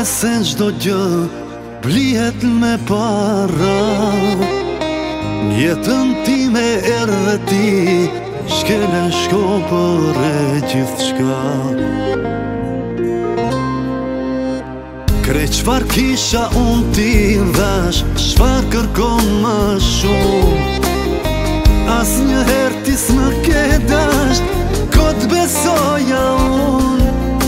se çdo gjë blihet me para. Jetën time erdhe ti, shkele shko për e gjithçka. Krejt çfar kisha unë ti dhash, çfar kërkon më shumë. Asnjëherë ti s'më ke dash, ko t'besoja unë.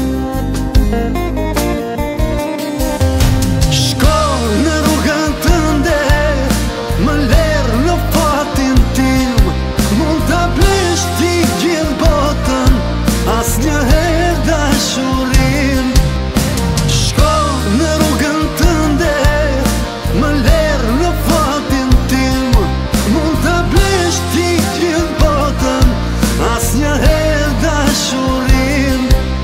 Shko në rrugën tënde, më lerë në fatin tim, mund t'a blesh ti gjithë botën, asnjëherë dashurin. Shko në rrugën tënde, më lerë në fatin tim, mund t'a blesh ti gjithë botën, asnjëherë dashurin.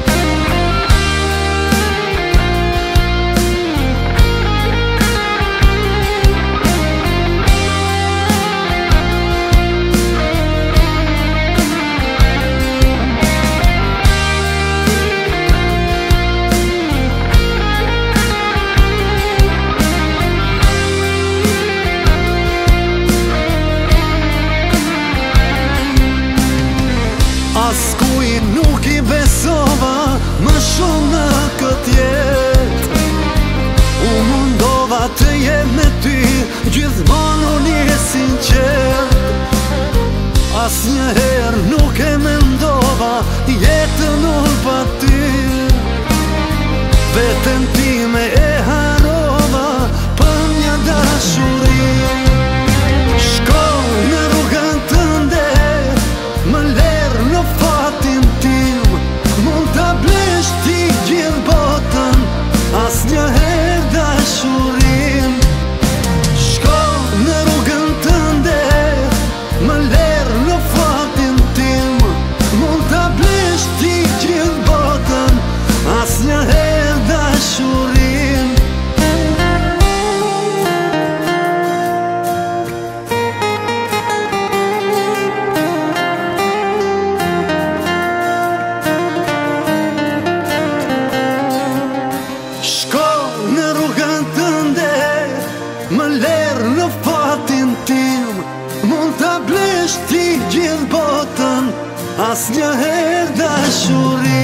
Askuj nuk i besova më shumë në këtë jetë. Unë mundova të jem me ty, gjithmonë unë je sinqert. Asnjëherë nuk e mendova jetën unë pa ty. Veten time e harova për një dashuri. Shko në rrugën tënde, më lerë në fatin tim, mund t'a blesh ti gjithë botën, asnjëherë dashurin. Shko në rrugën tënde, më lerë në fatin tim, mund t'a blesh ti gjithë botën, asnjëherë dashurin. Shko në rrugën tënde, më lerë në fatin tim, mund t'a blesh ti gjithë botën, asnjëherë dashurin.